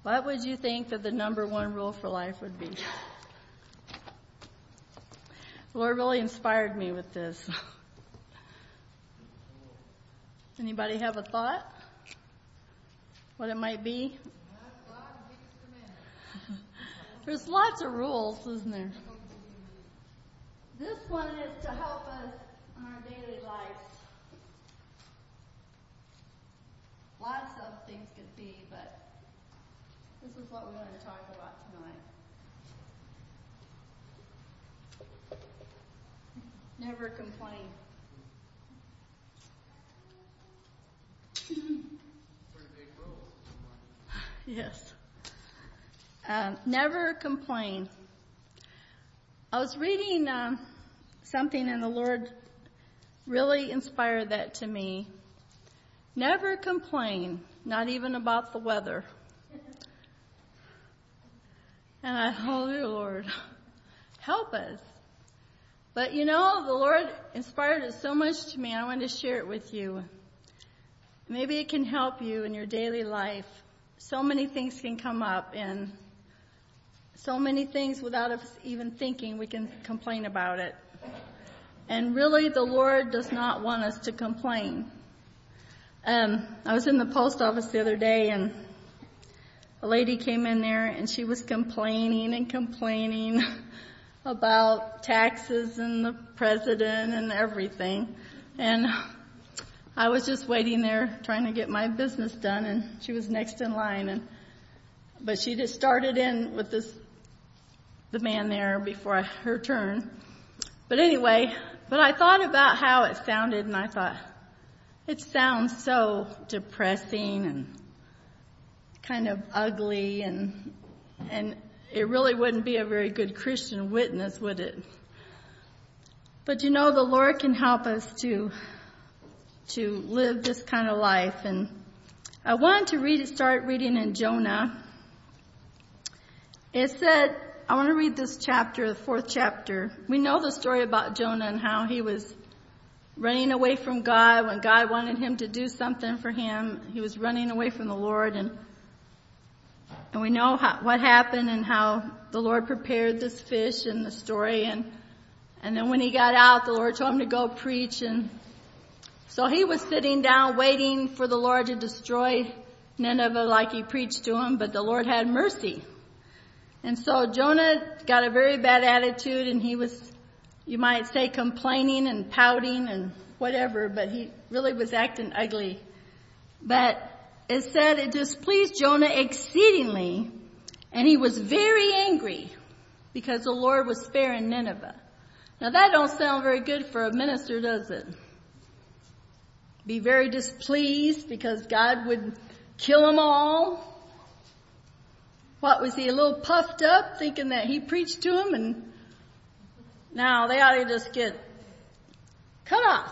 what would you think that the number one rule for life would be? The Lord really inspired me with this. Anybody have a thought? What it might be? There's lots of rules, isn't there? This one is to help us in our daily lives. Lots of things could be, but this is what we're going to talk about tonight. Never complain. Yes. Never complain. I was reading something and the Lord really inspired that to me. Never complain, not even about the weather. And I, oh dear Lord, help us. But you know, the Lord inspired it so much to me, I wanted to share it with you. Maybe it can help you in your daily life. So many things can come up, and so many things without us even thinking, we can complain about it. And really, the Lord does not want us to complain. I was in the post office the other day, and a lady came in there, and she was complaining about taxes and the president and everything. And I was just waiting there trying to get my business done, and she was next in line. But she just started in with the man there before her turn. But anyway, I thought about how it sounded, and I thought, it sounds so depressing and kind of ugly, and it really wouldn't be a very good Christian witness, would it? But you know, the Lord can help us to live this kind of life. And I wanted to start reading in Jonah. It said, I want to read this chapter, the 4th chapter. We know the story about Jonah and how he was running away from God. When God wanted him to do something for him, he was running away from the Lord. And we know what happened and how the Lord prepared this fish in the story. And then when he got out, the Lord told him to go preach. And so he was sitting down waiting for the Lord to destroy Nineveh like he preached to him, but the Lord had mercy. And so Jonah got a very bad attitude, and he was, you might say, complaining and pouting and whatever, but he really was acting ugly. But it said it displeased Jonah exceedingly, and he was very angry because the Lord was sparing Nineveh. Now that don't sound very good for a minister, does it? Be very displeased because God would kill them all. What, was he a little puffed up thinking that he preached to them and now they ought to just get cut off?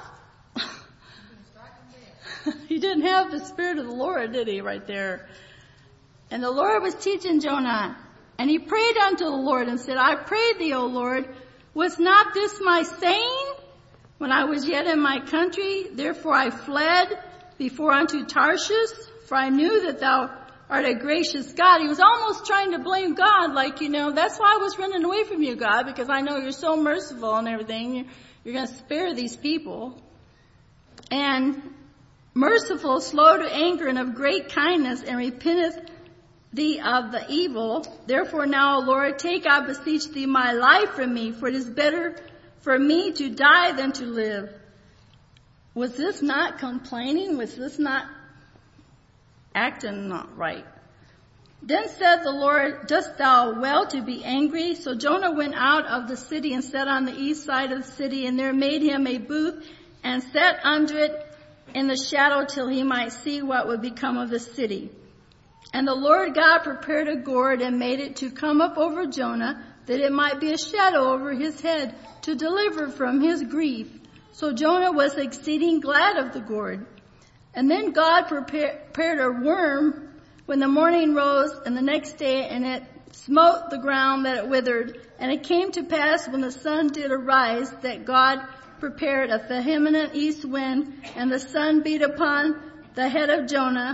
He didn't have the Spirit of the Lord, did he, right there? And the Lord was teaching Jonah, and he prayed unto the Lord and said, I prayed thee, O Lord, was not this my saying when I was yet in my country? Therefore I fled before unto Tarshish, for I knew that thou art a gracious God. He was almost trying to blame God, like, that's why I was running away from you, God, because I know you're so merciful and everything. You're going to spare these people. And merciful, slow to anger, and of great kindness, and repenteth thee of the evil. Therefore now, O Lord, take, I beseech thee, my life from me, for it is better for me to die than to live. Was this not complaining? Was this not acting not right? Then said the Lord, dost thou well to be angry? So Jonah went out of the city and sat on the east side of the city, and there made him a booth and sat under it in the shadow till he might see what would become of the city. And the Lord God prepared a gourd and made it to come up over Jonah, that it might be a shadow over his head, to deliver from his grief. So Jonah was exceeding glad of the gourd. And then God prepared a worm when the morning rose, and the next day, and it smote the ground that it withered. And it came to pass when the sun did arise that God prepared a vehement east wind, and the sun beat upon the head of Jonah,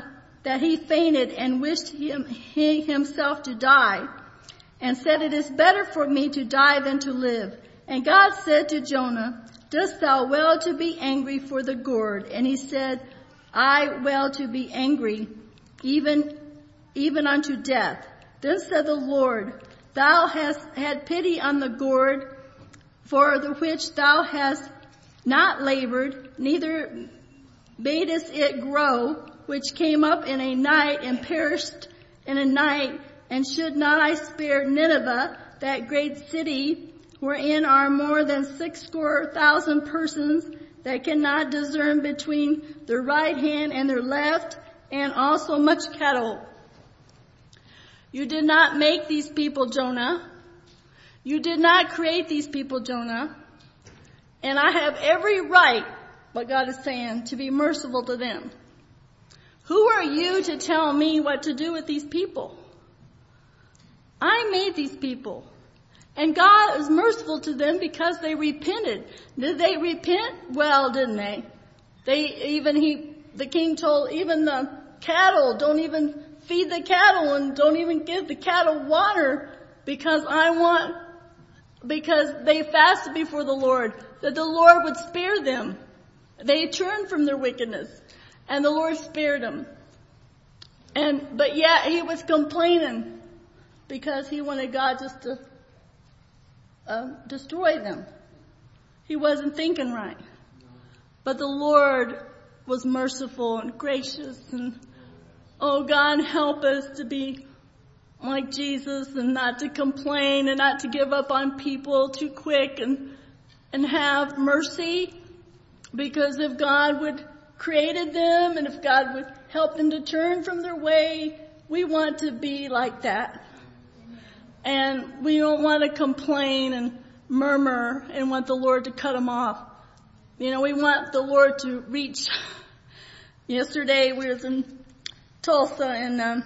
that he fainted and wished he himself to die, and said, "It is better for me to die than to live." And God said to Jonah, "Dost thou well to be angry for the gourd?" And he said, "I well to be angry, even unto death." Then said the Lord, "Thou hast had pity on the gourd, for the which thou hast not labored, neither madest it grow, which came up in a night and perished in a night. And should not I spare Nineveh, that great city, wherein are more than 60,000 persons that cannot discern between their right hand and their left, and also much cattle? You did not make these people, Jonah. You did not create these people, Jonah. And I have every right," what God is saying, "to be merciful to them. Who are you to tell me what to do with these people? I made these people." And God is merciful to them because they repented. Did they repent? Well, didn't they? The king told even the cattle, don't even feed the cattle and don't even give the cattle water because they fasted before the Lord, that the Lord would spare them. They turned from their wickedness and the Lord spared them. But yet he was complaining because he wanted God just to destroy them. He wasn't thinking right. But the Lord was merciful and gracious, and oh God, help us to be like Jesus and not to complain and not to give up on people too quick and have mercy, because if God would created them and if God would help them to turn from their way, we want to be like that. And we don't want to complain and murmur and want the Lord to cut them off. We want the Lord to reach. Yesterday we was in Tulsa, and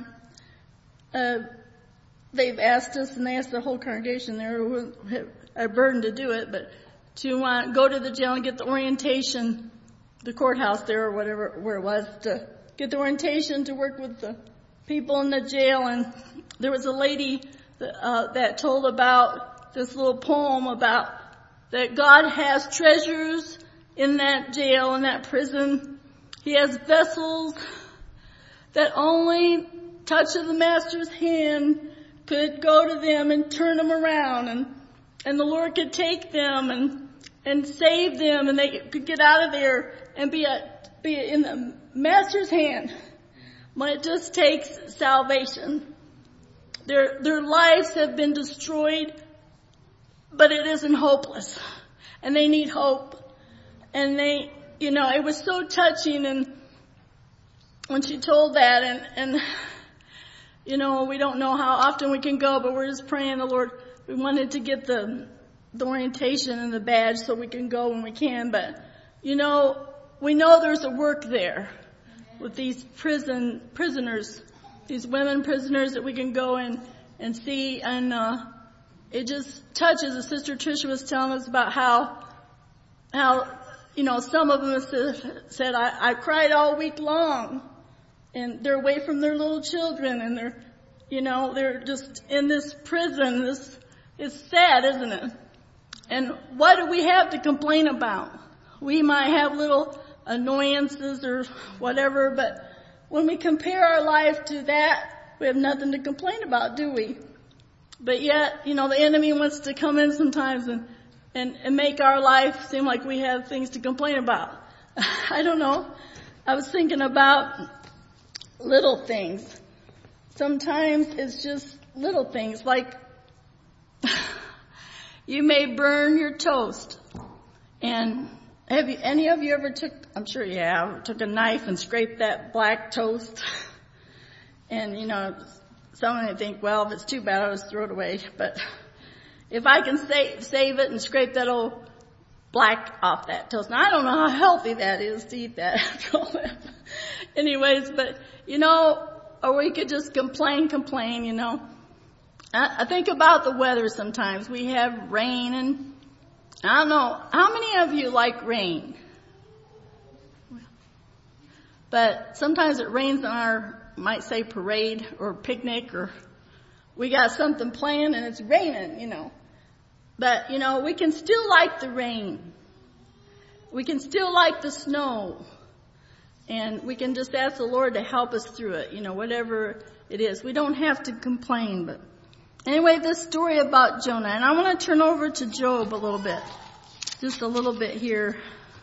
they've asked us, and they asked the whole congregation there who had a burden to do it, but to go to the jail and get the orientation, the courthouse there or whatever where it was, to get the orientation to work with the people in the jail. And there was a lady that told about this little poem about that God has treasures in that jail, in that prison. He has vessels that only touch of the master's hand could go to them and turn them around, and the Lord could take them and save them, and they could get out of there and be in the master's hand. But it just takes salvation. Their lives have been destroyed, but it isn't hopeless, and they need hope. And it was so touching, and when she told that, and we don't know how often we can go, but we're just praying the Lord. We wanted to get the orientation and the badge so we can go when we can, but we know there's a work there with these prisoners, these women prisoners that we can go in and see, and it just touches. As Sister Tricia was telling us about how some of them said, I cried all week long, and they're away from their little children, and they're just in this prison. It's sad, isn't it? And what do we have to complain about? We might have little annoyances or whatever, but when we compare our life to that, we have nothing to complain about, do we? But yet, the enemy wants to come in sometimes and make our life seem like we have things to complain about. I don't know. I was thinking about little things. Sometimes it's just little things, like you may burn your toast. And any of you ever I'm sure you have, took a knife and scraped that black toast? And, someone would think, well, if it's too bad, I'll just throw it away. But if I can save it and scrape that old black off that toast. Now, I don't know how healthy that is to eat that after all that. Anyways, but, or we could just complain. I think about the weather sometimes. We have rain, and I don't know, how many of you like rain? But sometimes it rains in our might say parade or picnic, or we got something planned and it's raining, But, we can still like the rain. We can still like the snow. And we can just ask the Lord to help us through it, whatever it is. We don't have to complain. But anyway, this story about Jonah. And I want to turn over to Job a little bit. Just a little bit here.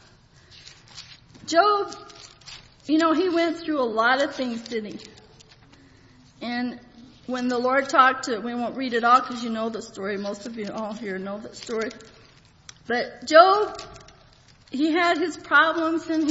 Job, he went through a lot of things, didn't he? And when the Lord talked to, we won't read it all because you know the story. Most of you all here know the story. But Job, he had his problems, and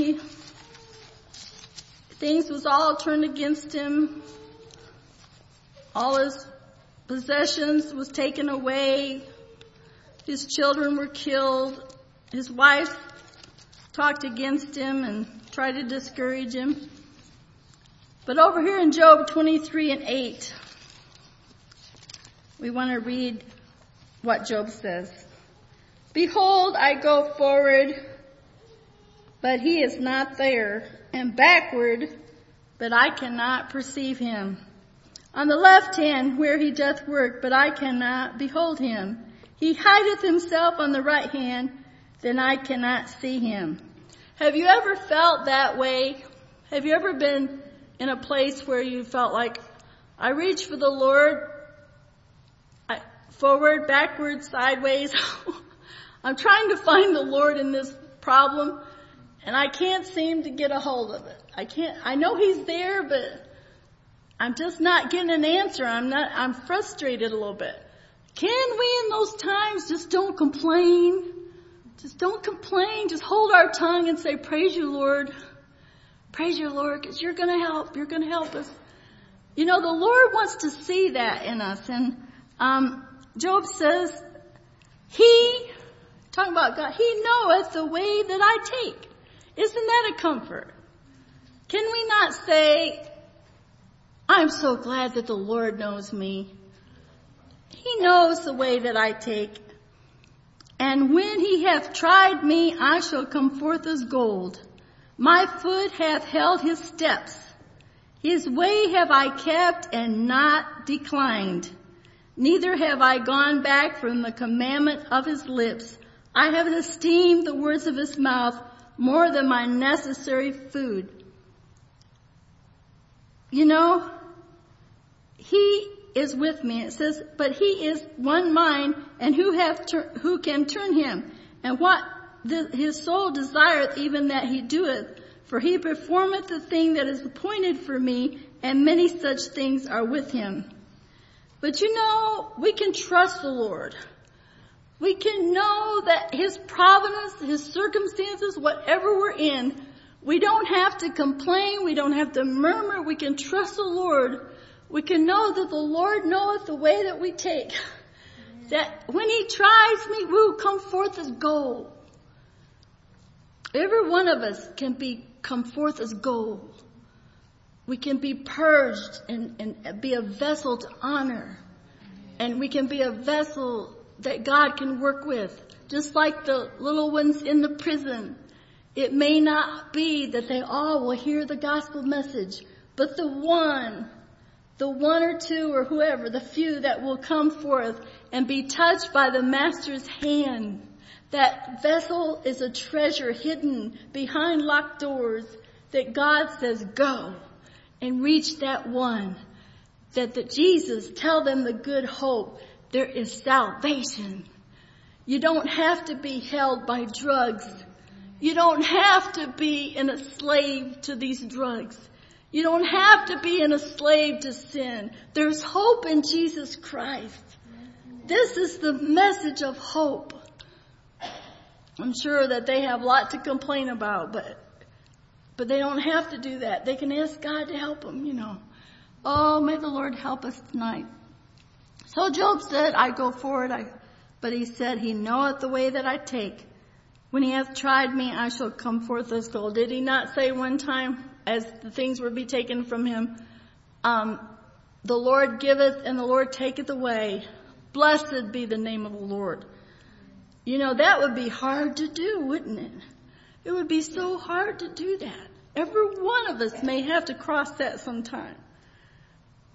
things was all turned against him. All his possessions was taken away. His children were killed. His wife talked against him and tried to discourage him. But over here in Job 23:8, we want to read what Job says. Behold, I go forward, but he is not there, and backward, but I cannot perceive him. On the left hand where he doth work, but I cannot behold him. He hideth himself on the right hand, then I cannot see him. Have you ever felt that way? Have you ever been in a place where you felt like, I reach for the Lord, forward, backward, sideways. I'm trying to find the Lord in this problem, and I can't seem to get a hold of it. I know he's there, but I'm just not getting an answer. I'm frustrated a little bit. Can we in those times just don't complain? Just don't complain. Just hold our tongue and say, praise you, Lord. Praise you, Lord, because you're going to help. You're going to help us. The Lord wants to see that in us. And Job says, talking about God, he knoweth the way that I take. Isn't that a comfort? Can we not say, I'm so glad that the Lord knows me. He knows the way that I take. And when he hath tried me, I shall come forth as gold. My foot hath held his steps. His way have I kept and not declined. Neither have I gone back from the commandment of his lips. I have esteemed the words of his mouth more than my necessary food. He is with me. It says, but he is one mind, and who can turn him? And what his soul desireth, even that he doeth. For he performeth the thing that is appointed for me, and many such things are with him. But we can trust the Lord. We can know that his providence, his circumstances, whatever we're in, we don't have to complain. We don't have to murmur. We can trust the Lord. We can know that the Lord knoweth the way that we take. That when he tries me, we will come forth as gold. Every one of us can come forth as gold. We can be purged and be a vessel to honor. And we can be a vessel that God can work with. Just like the little ones in the prison. It may not be that they all will hear the gospel message, but the one or two or whoever, the few that will come forth and be touched by the Master's hand. That vessel is a treasure hidden behind locked doors that God says, go and reach that one. That Jesus, tell them the good hope. There is salvation. You don't have to be held by drugs. You don't have to be a slave to these drugs. You don't have to be a slave to sin. There's hope in Jesus Christ. This is the message of hope. I'm sure that they have a lot to complain about, but they don't have to do that. They can ask God to help them, Oh, may the Lord help us tonight. So Job said, I go forward, but he said, he knoweth the way that I take. When he hath tried me, I shall come forth as gold. Did he not say one time, as the things were be taken from him, the Lord giveth and the Lord taketh away. Blessed be the name of the Lord. That would be hard to do, wouldn't it? It would be so hard to do that. Every one of us may have to cross that sometime.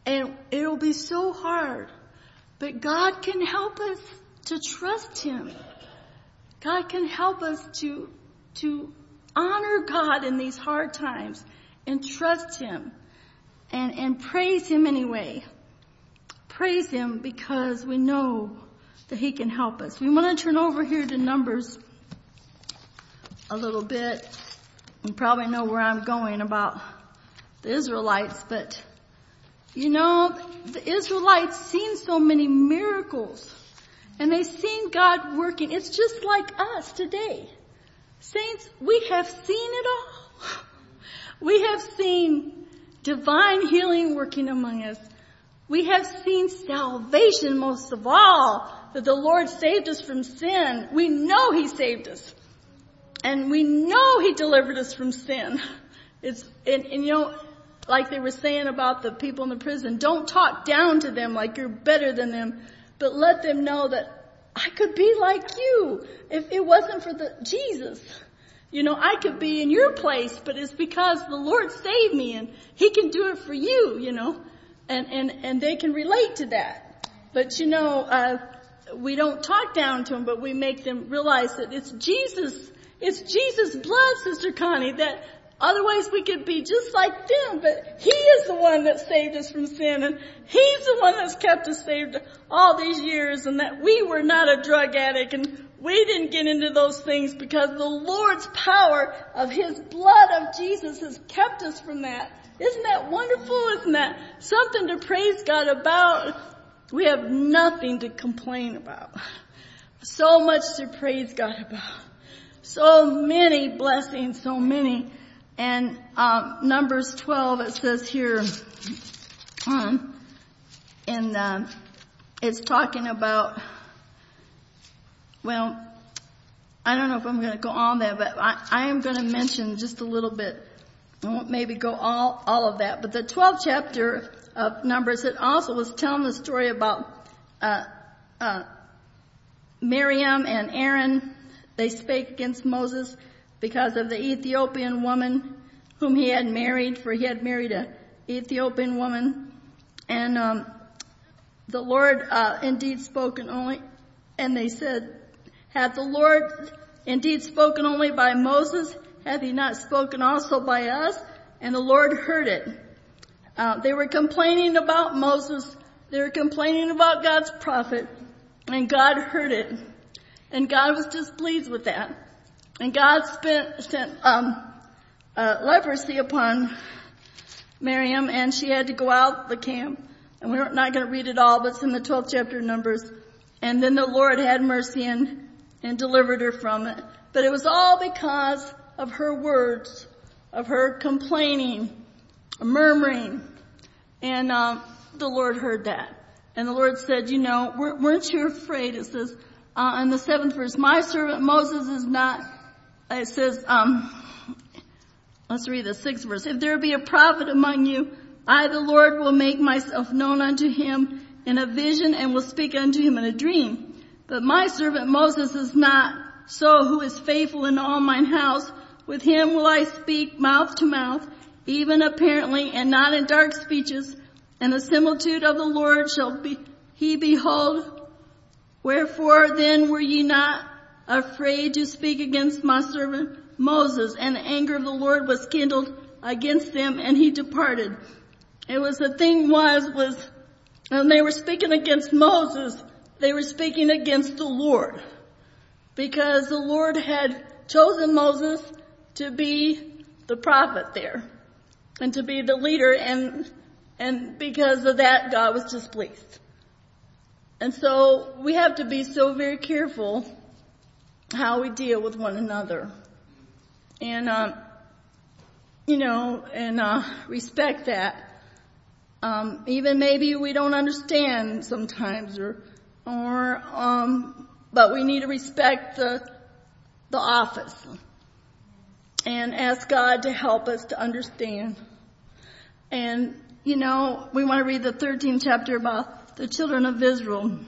And it will be so hard. But God can help us to trust Him. God can help us to honor God in these hard times and trust Him and praise Him anyway. Praise Him because we know that He can help us. We want to turn over here to Numbers a little bit. You probably know where I'm going about the Israelites, but you know, the Israelites seen so many miracles and they seen God working. It's just like us today. Saints, we have seen it all. We have seen divine healing working among us. We have seen salvation most of all, that the Lord saved us from sin. We know He saved us. And we know He delivered us from sin. And you know, like they were saying about the people in the prison, don't talk down to them like you're better than them, but let them know that I could be like you if it wasn't for Jesus. You know, I could be in your place, but it's because the Lord saved me and He can do it for you, you know, and they can relate to that. But you know, we don't talk down to them, but we make them realize that it's Jesus' blood, Sister Connie, that otherwise we could be just like them, but He is the one that saved us from sin, and He's the one that's kept us saved all these years, and that we were not a drug addict, and we didn't get into those things because the Lord's power of His blood of Jesus has kept us from that. Isn't that wonderful? Isn't that something to praise God about? We have nothing to complain about. So much to praise God about. So many blessings, so many. And Numbers 12, it says here, it's talking about, well, I don't know if I'm going to go on there, but I am going to mention just a little bit. I won't maybe go all of that. But the 12th chapter of Numbers, it also was telling the story about Miriam and Aaron. They spake against Moses because of the Ethiopian woman whom he had married, for he had married an Ethiopian woman. And the Lord indeed spoken only, and they said, hath the Lord indeed spoken only by Moses? Hath He not spoken also by us? And the Lord heard it. They were complaining about Moses. They were complaining about God's prophet. And God heard it. And God was displeased with that. And God sent leprosy upon Miriam, and she had to go out the camp. And we're not going to read it all, but it's in the 12th chapter of Numbers. And then the Lord had mercy and delivered her from it. But it was all because of her words, of her complaining, murmuring. And the Lord heard that. And the Lord said, you know, weren't you afraid? It says, in the 7th verse, my servant Moses is not, it says, let's read the 6th verse. If there be a prophet among you, I, the Lord, will make myself known unto him in a vision and will speak unto him in a dream. But my servant Moses is not so, who is faithful in all mine house. With him will I speak mouth to mouth, even apparently, and not in dark speeches. And the similitude of the Lord shall he behold. Wherefore then were ye not afraid to speak against my servant Moses? And the anger of the Lord was kindled against them, and he departed. It was the thing was when they were speaking against Moses, they were speaking against the Lord. Because the Lord had chosen Moses to be the prophet there and to be the leader, and because of that, God was displeased. And so we have to be so very careful how we deal with one another, and respect that. Even maybe we don't understand sometimes, but we need to respect the office and ask God to help us to understand. And, we want to read the 13th chapter about the children of Israel.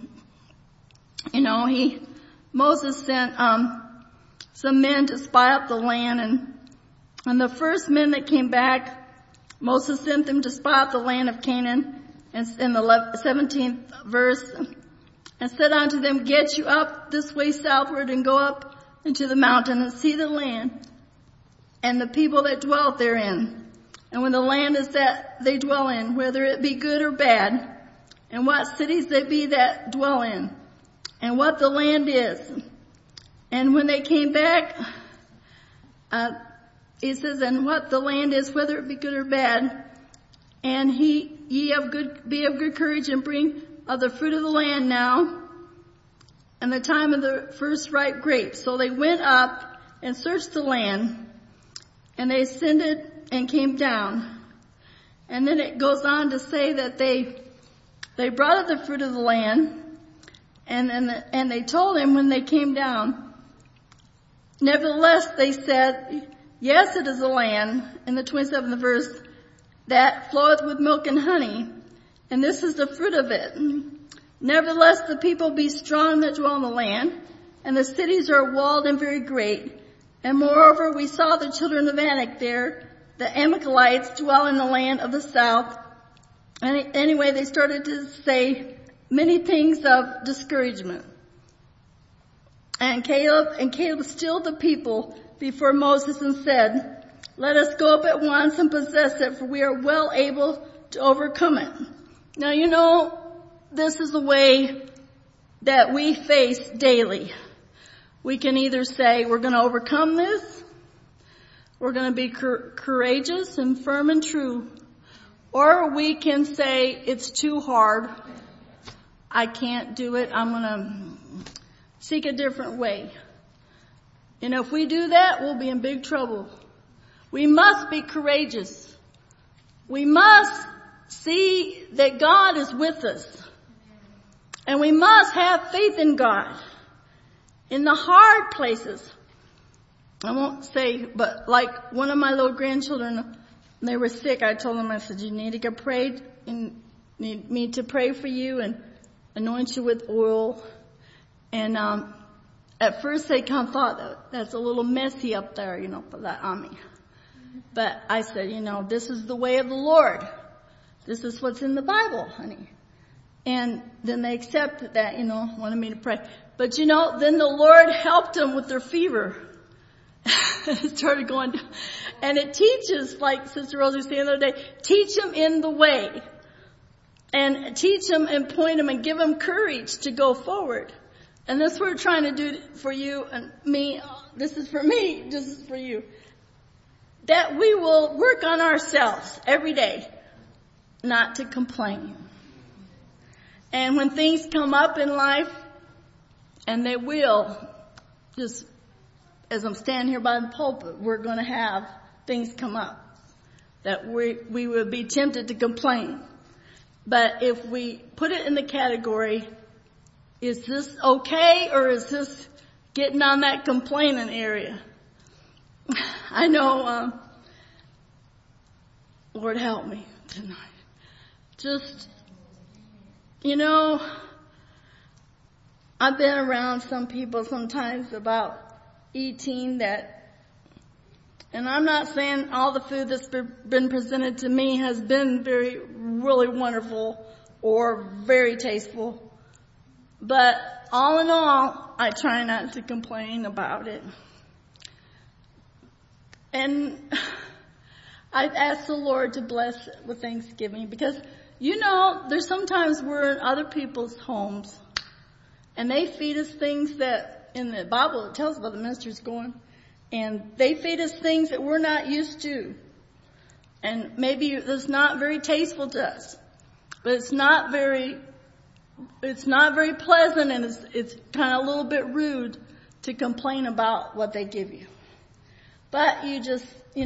Moses sent some men to spy out the land, and the first men that came back, Moses sent them to spy out the land of Canaan. And in the 17th verse, and said unto them, get you up this way southward and go up into the mountain and see the land and the people that dwell therein. And when the land is that they dwell in, whether it be good or bad, and what cities they be that dwell in, and what the land is. And when they came back, it says, and what the land is, whether it be good or bad, and be of good courage and bring of the fruit of the land now, and the time of the first ripe grapes. So they went up and searched the land, and they ascended and came down. And then it goes on to say that they brought up the fruit of the land, and they told him when they came down. Nevertheless, they said, yes, it is a land, in the 27th verse, that floweth with milk and honey, and this is the fruit of it. Nevertheless, the people be strong that dwell in the land, and the cities are walled and very great. And moreover, we saw the children of Anak there, the Amalekites dwell in the land of the south. And anyway, they started to say many things of discouragement. And Caleb stilled the people before Moses and said, let us go up at once and possess it, for we are well able to overcome it. Now, you know, this is the way that we face daily. We can either say we're going to overcome this, we're going to be courageous and firm and true, or we can say it's too hard, I can't do it, I'm going to seek a different way. And if we do that, we'll be in big trouble. We must be courageous. We must see that God is with us. And we must have faith in God. In the hard places. I won't say, but like one of my little grandchildren, they were sick. I told them, I said, you need to get prayed, and need me to pray for you and anoint you with oil. And at first they kind of thought that's a little messy up there, for that army. But I said, this is the way of the Lord. This is what's in the Bible, honey. And then they accepted that, wanted me to pray. But then the Lord helped them with their fever. It started going down. And it teaches, like Sister Rosie was saying the other day, teach them in the way. And teach them and point them and give them courage to go forward. And that's what we're trying to do for you and me. This is for me. This is for you. That we will work on ourselves every day, not to complain. And when things come up in life, and they will, just as I'm standing here by the pulpit, we're going to have things come up that we would be tempted to complain. But if we put it in the category, is this okay or is this getting on that complaining area? I know, Lord help me tonight. Just, I've been around some people sometimes about eating that, and I'm not saying all the food that's been presented to me has been really wonderful or very tasteful. But all in all, I try not to complain about it. And I've asked the Lord to bless it with Thanksgiving because, there's sometimes we're in other people's homes and they feed us things that in the Bible it tells about the ministers going, and they feed us things that we're not used to. And maybe it's not very tasteful to us, but it's not very pleasant, and it's kind of a little bit rude to complain about what they give you. But you just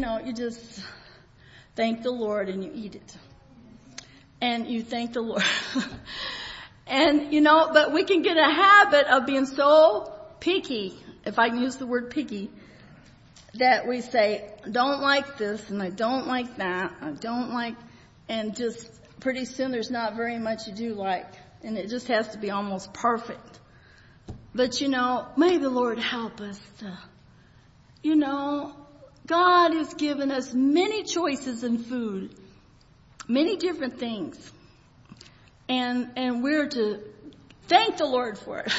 thank the Lord and you eat it. And you thank the Lord. And, but we can get a habit of being so picky, if I can use the word picky, that we say, I don't like this and I don't like that, and just pretty soon there's not very much you do like, and it just has to be almost perfect. But may the Lord help us to, God has given us many choices in food, many different things. And we're to thank the Lord for it.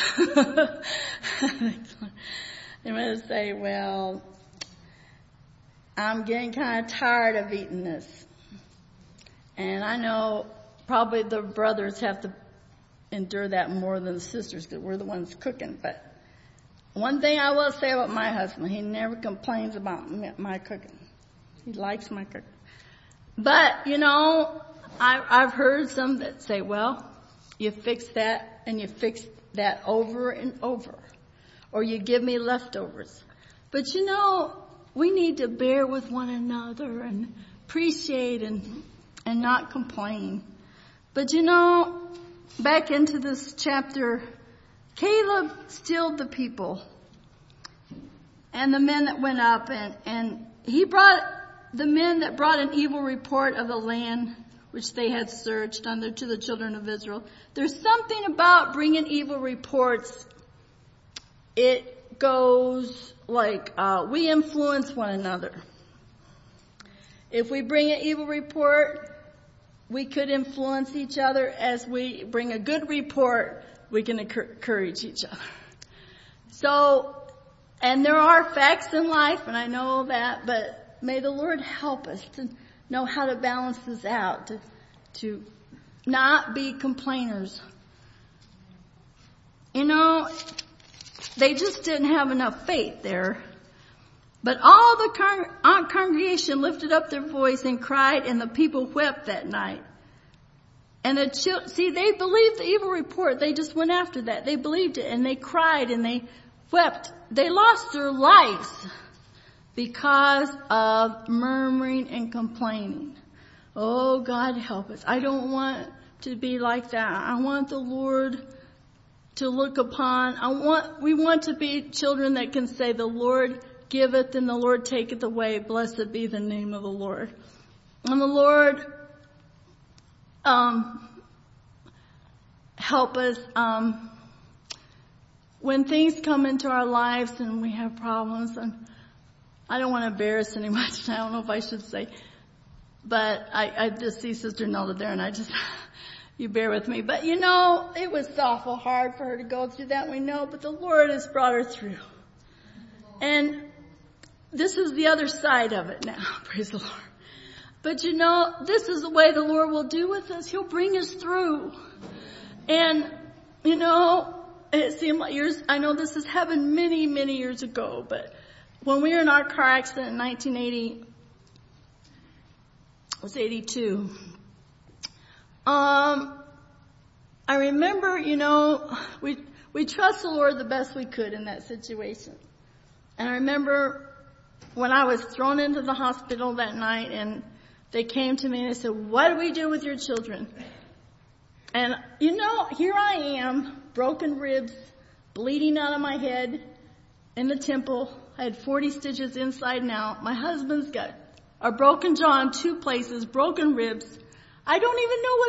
I'm going to say, well, I'm getting kind of tired of eating this. And I know probably the brothers have to endure that more than the sisters because we're the ones cooking. But one thing I will say about my husband, he never complains about my cooking. He likes my cooking. But, I've heard some that say, well, you fix that and you fix that over and over. Or you give me leftovers. But we need to bear with one another and appreciate and not complain. But back into this chapter, Caleb stilled the people and the men that went up, and he brought the men that brought an evil report of the land which they had searched unto the children of Israel. There's something about bringing evil reports. It goes like we influence one another. If we bring an evil report, we could influence each other. As we bring a good report, we can encourage each other. So, and there are facts in life, and I know that, but may the Lord help us to know how to balance this out, to not be complainers. They just didn't have enough faith there. But all the congregation lifted up their voice and cried, and the people wept that night. And they believed the evil report. They just went after that. They believed it, and they cried, and they wept. They lost their lives because of murmuring and complaining. Oh, God help us. I don't want to be like that. I want the Lord to look upon. We want to be children that can say, the Lord giveth and the Lord taketh away. Blessed be the name of the Lord. And the Lord help us when things come into our lives and we have problems. And I don't want to embarrass any much. I don't know if I should say. But I just see Sister Nelda there, and you bear with me. But it was awful hard for her to go through that, we know, but the Lord has brought her through. And this is the other side of it now, praise the Lord. But this is the way the Lord will do with us. He'll bring us through. And, it seemed like years, I know this has happened many, many years ago, but when we were in our car accident in 1980, it was 82. I remember, we trust the Lord the best we could in that situation. And I remember when I was thrown into the hospital that night, and they came to me and they said, what do we do with your children? And, here I am, broken ribs, bleeding out of my head in the temple. I had 40 stitches inside and out. My husband's got a broken jaw in 2 places, broken ribs. I don't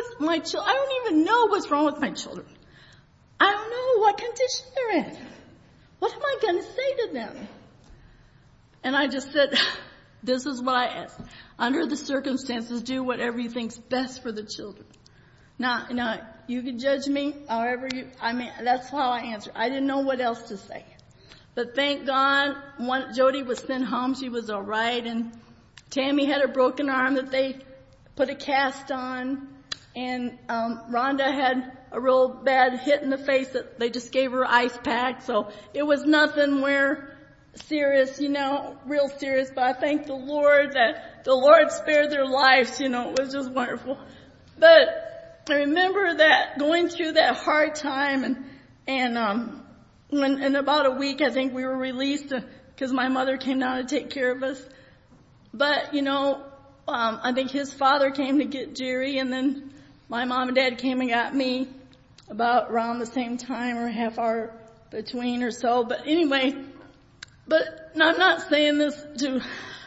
even know what's wrong with my children. I don't know what condition they're in. What am I going to say to them? And I just said, this is what I ask. Under the circumstances, do whatever you think's best for the children. Now, you can judge me however that's how I answer. I didn't know what else to say. But thank God, Jody was sent home. She was all right. And Tammy had a broken arm that they put a cast on. And Rhonda had a real bad hit in the face that they just gave her ice pack. So it was nothing serious, real serious. But I thank the Lord that the Lord spared their lives. It was just wonderful. But I remember that going through that hard time, and when in about a week, I think we were released because my mother came down to take care of us. But I think his father came to get Jerry, and then my mom and dad came and got me about around the same time, or half hour between or so. But anyway, I'm not saying this to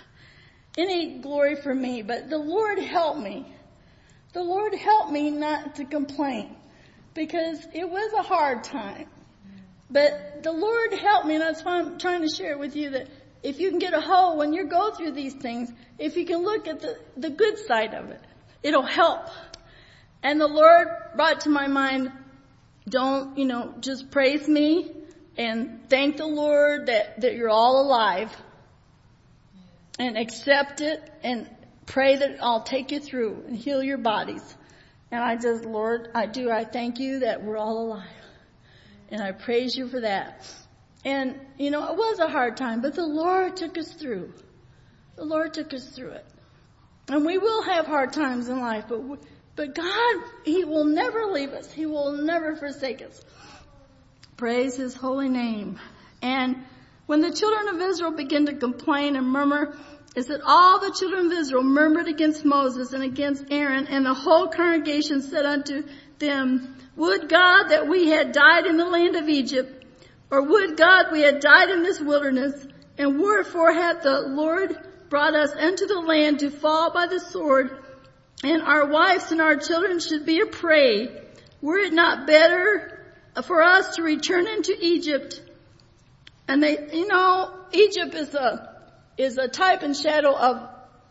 any glory for me, but the Lord helped me. The Lord helped me not to complain, because it was a hard time. But the Lord helped me, and that's why I'm trying to share with you that if you can get a hold when you go through these things, if you can look at the good side of it, it'll help. And the Lord brought to my mind, don't, just praise me and thank the Lord that you're all alive. And accept it and pray that I'll take you through and heal your bodies. And I just, Lord, I thank you that we're all alive. And I praise you for that. And, it was a hard time, but the Lord took us through. The Lord took us through it. And we will have hard times in life, but God, He will never leave us. He will never forsake us. Praise His holy name. And when the children of Israel began to complain and murmur, it said all the children of Israel murmured against Moses and against Aaron, and the whole congregation said unto them, would God that we had died in the land of Egypt, or would God we had died in this wilderness, and wherefore hath the Lord brought us into the land to fall by the sword, and our wives and our children should be a prey? Were it not better for us to return into Egypt? And Egypt is a type and shadow of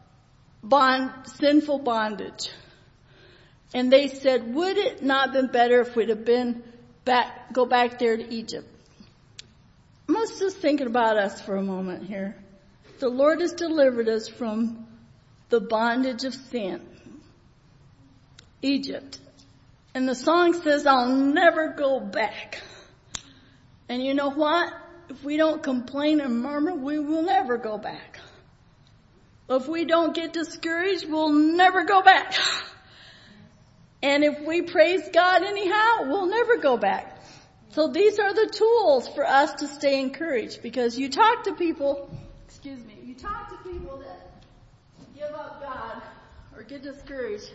sinful bondage. And they said, would it not have been better if we'd have go back there to Egypt? Let's just think about us for a moment here. The Lord has delivered us from the bondage of sin. Egypt. And the song says, I'll never go back. And you know what? If we don't complain and murmur, we will never go back. If we don't get discouraged, we'll never go back. And if we praise God anyhow, we'll never go back. So these are the tools for us to stay encouraged, because you talk to people that give up God or get discouraged.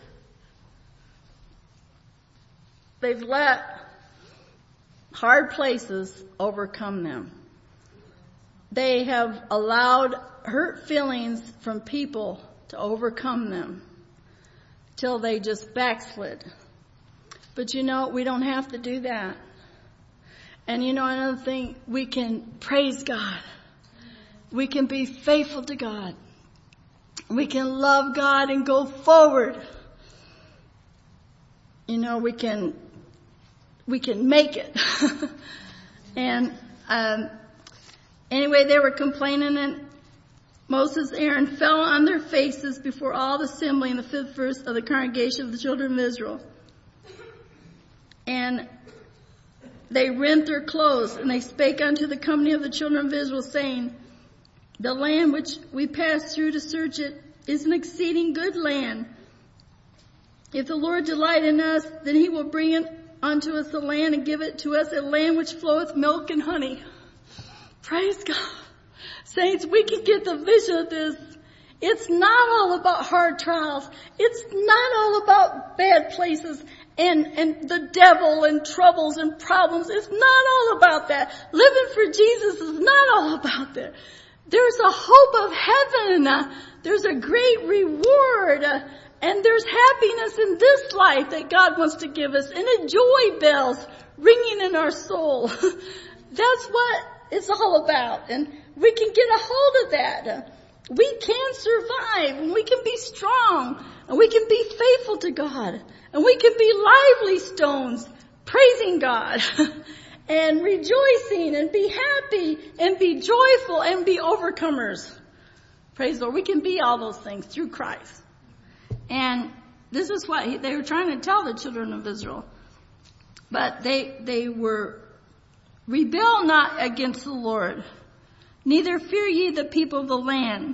They've let hard places overcome them. They have allowed hurt feelings from people to overcome them till they just backslid. But we don't have to do that. And another thing, we can praise God. We can be faithful to God. We can love God and go forward. We can make it. And anyway, they were complaining, and Moses and Aaron fell on their faces before all the assembly in the 5th verse of the congregation of the children of Israel. And they rent their clothes, and they spake unto the company of the children of Israel, saying, the land which we passed through to search it is an exceeding good land. If the Lord delight in us, then He will bring it unto us the land and give it to us, a land which floweth milk and honey. Praise God. Saints, we can get the vision of this. It's not all about hard trials. It's not all about bad places and the devil and troubles and problems. It's not all about that. Living for Jesus is not all about that. There's a hope of heaven. There's a great reward. And there's happiness in this life that God wants to give us. And a joy bells ringing in our soul. That's what it's all about. And we can get a hold of that. We can survive, and we can be strong, and we can be faithful to God, and we can be lively stones, praising God, and rejoicing, and be happy, and be joyful, and be overcomers. Praise the Lord. We can be all those things through Christ. And this is what they were trying to tell the children of Israel. But they were, rebel not against the Lord, neither fear ye the people of the land.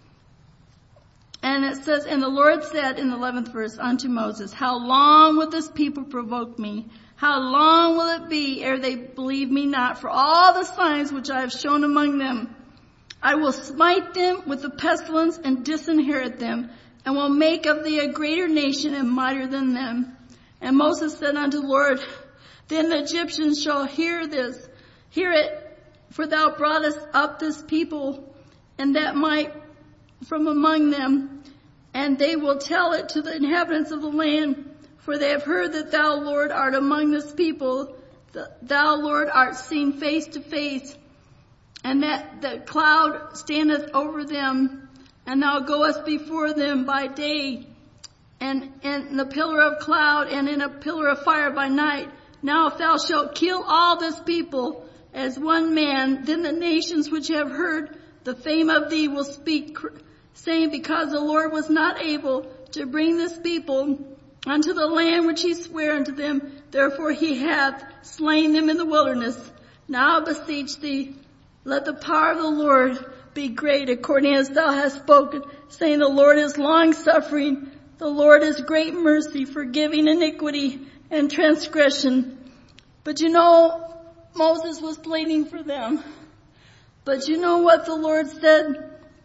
And it says, and the Lord said in the 11th verse unto Moses, how long will this people provoke me? How long will it be ere they believe me not for all the signs which I have shown among them? I will smite them with the pestilence and disinherit them, and will make of thee a greater nation and mightier than them. And Moses said unto the Lord, then the Egyptians shall hear it, for thou broughtest up this people, and that might from among them, and they will tell it to the inhabitants of the land, for they have heard that thou, Lord, art among this people, thou, Lord, art seen face to face, and that the cloud standeth over them, and thou goest before them by day, and in a pillar of cloud and in a pillar of fire by night. Now if thou shalt kill all this people as one man, then the nations which have heard the fame of thee will speak, saying, because the Lord was not able to bring this people unto the land which he sware unto them, therefore he hath slain them in the wilderness. Now I beseech thee, let the power of the Lord be great, according as thou hast spoken, saying, the Lord is long-suffering, the Lord is great mercy, forgiving iniquity and transgression. But you know, Moses was pleading for them. But you know what the Lord said?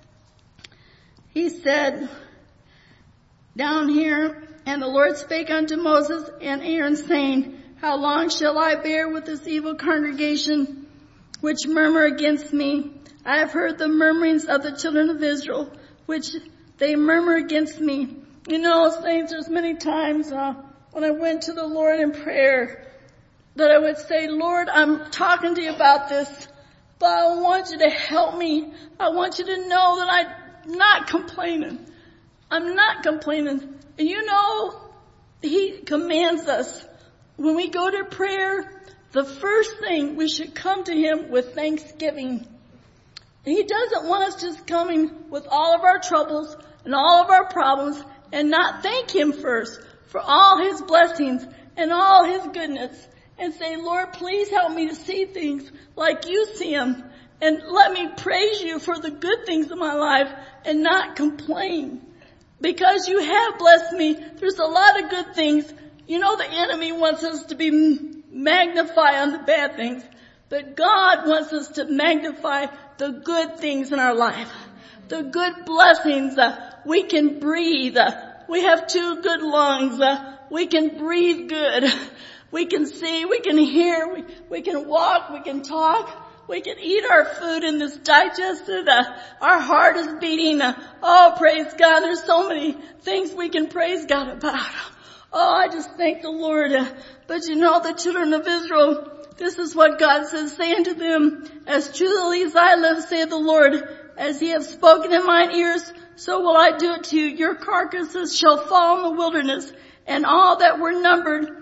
He said down here, and the Lord spake unto Moses and Aaron, saying, how long shall I bear with this evil congregation which murmur against me? I have heard the murmurings of the children of Israel, which they murmur against me. You know, saints, there's many times when I went to the Lord in prayer that I would say, Lord, I'm talking to you about this, but I want you to help me. I want you to know that I'm not complaining. I'm not complaining. And you know, he commands us when we go to prayer, the first thing we should come to him with thanksgiving. And he doesn't want us just coming with all of our troubles and all of our problems and not thank him first for all his blessings and all his goodness and say, Lord, please help me to see things like you see them, and let me praise you for the good things in my life and not complain. Because you have blessed me, there's a lot of good things. You know, the enemy wants us to be magnify on the bad things, but God wants us to magnify the good things in our life. The good blessings. We can breathe. We have 2 good lungs. We can breathe good. We can see, we can hear, we can walk, we can talk, we can eat our food and it's digested. Our heart is beating. Oh, praise God. There's so many things we can praise God about. Oh, I just thank the Lord. But you know, the children of Israel, this is what God says, saying to them, as truly as I live, saith the Lord, as ye have spoken in mine ears, so will I do it to you. Your carcasses shall fall in the wilderness, and all that were numbered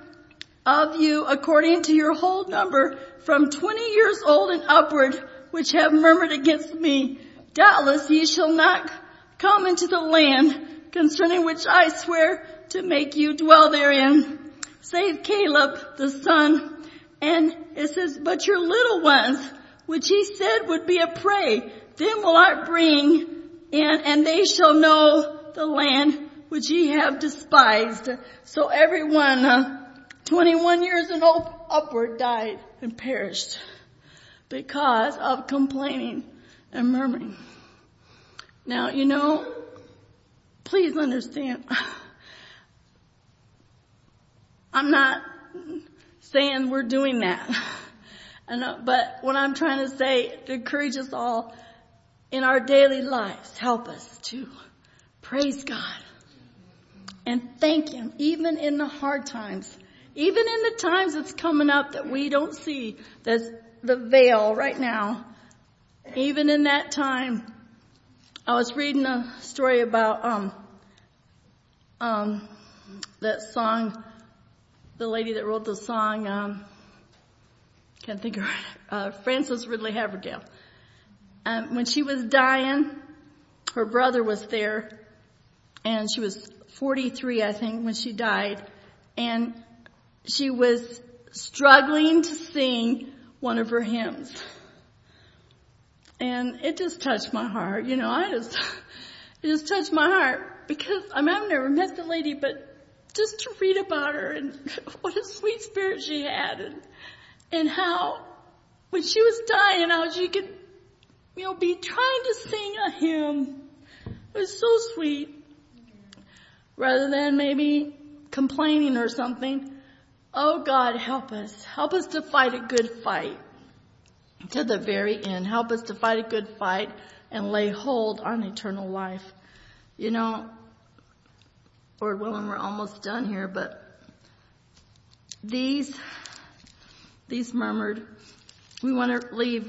of you according to your whole number, from 20 years old and upward, which have murmured against me. Doubtless ye shall not come into the land concerning which I swear to make you dwell therein, save Caleb the son. And it says, but your little ones, which he said would be a prey, then will I bring in, and they shall know the land which ye have despised. So everyone 21 years and upward died and perished because of complaining and murmuring. Now, you know, please understand, I'm not saying we're doing that. But what I'm trying to say, to encourage us all in our daily lives, help us to praise God and thank him, even in the hard times. Even in the times that's coming up that we don't see, that's the veil right now. Even in that time, I was reading a story about that song, the lady that wrote the song, can't think of her, Frances Ridley Havergal. When she was dying, her brother was there, and she was 43, I think, when she died, and she was struggling to sing one of her hymns. And it just touched my heart. You know, it just touched my heart because I've never met the lady, but just to read about her and what a sweet spirit she had, and how when she was dying, how she could, you know, be trying to sing a hymn. It was so sweet. Rather than maybe complaining or something. Oh God, help us. Help us to fight a good fight to the very end. Help us to fight a good fight and lay hold on eternal life. You know, Lord willing, we're almost done here, but these murmured. We want to leave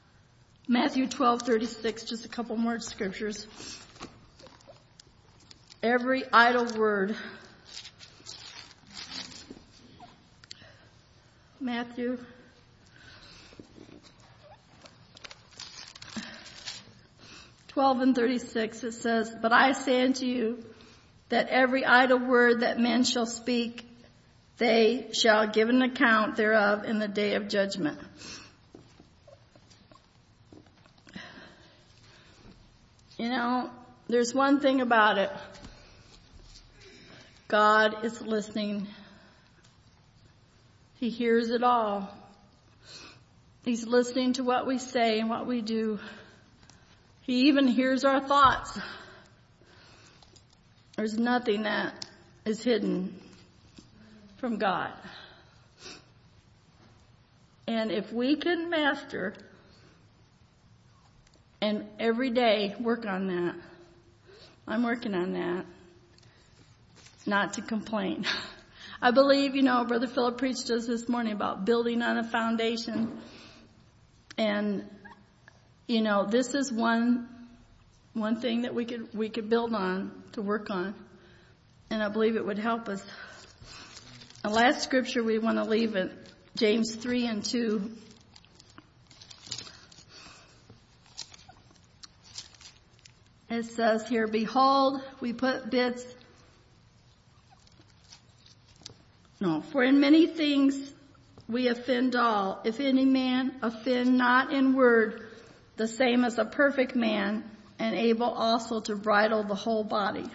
Matthew 12:36, just a couple more scriptures. every idle word. Matthew 12:36, it says, "But I say unto you that every idle word that men shall speak, they shall give an account thereof in the day of judgment." You know, there's one thing about it. God is listening. He hears it all. He's listening to what we say and what we do. He even hears our thoughts. There's nothing that is hidden from God. And if we can master and every day work on that, I'm working on that, not to complain. I believe, Brother Philip preached us this morning about building on a foundation. And, this is one thing that we could build on, to work on. And I believe it would help us. The last scripture we want to leave it, James 3:2. It says here, "Behold, we put bits." No, "For in many things we offend all. If any man offend not in word, the same as a perfect man, and able also to bridle the whole body.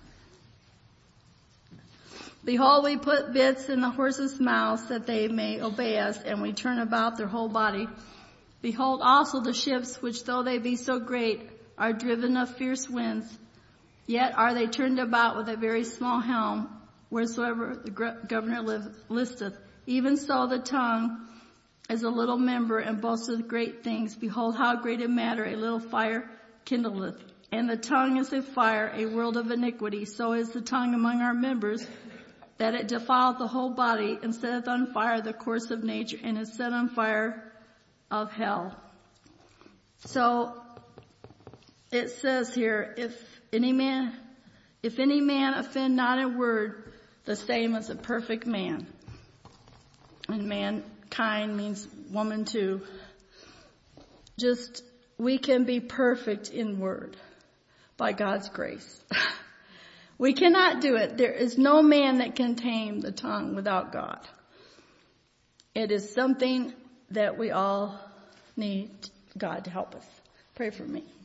Behold, we put bits in the horses' mouths that they may obey us, and we turn about their whole body. Behold also the ships, which though they be so great, are driven of fierce winds, yet are they turned about with a very small helm, wheresoever the governor listeth. Even so the tongue is a little member, and boasteth great things. Behold how great a matter a little fire kindleth. And the tongue is a fire, a world of iniquity. So is the tongue among our members, that it defileth the whole body, and setteth on fire the course of nature, and is set on fire of hell." So it says here, if any man offend not in word, the same as a perfect man. And mankind means woman too. We can be perfect in word by God's grace. We cannot do it. There is no man that can tame the tongue without God. It is something that we all need God to help us. Pray for me.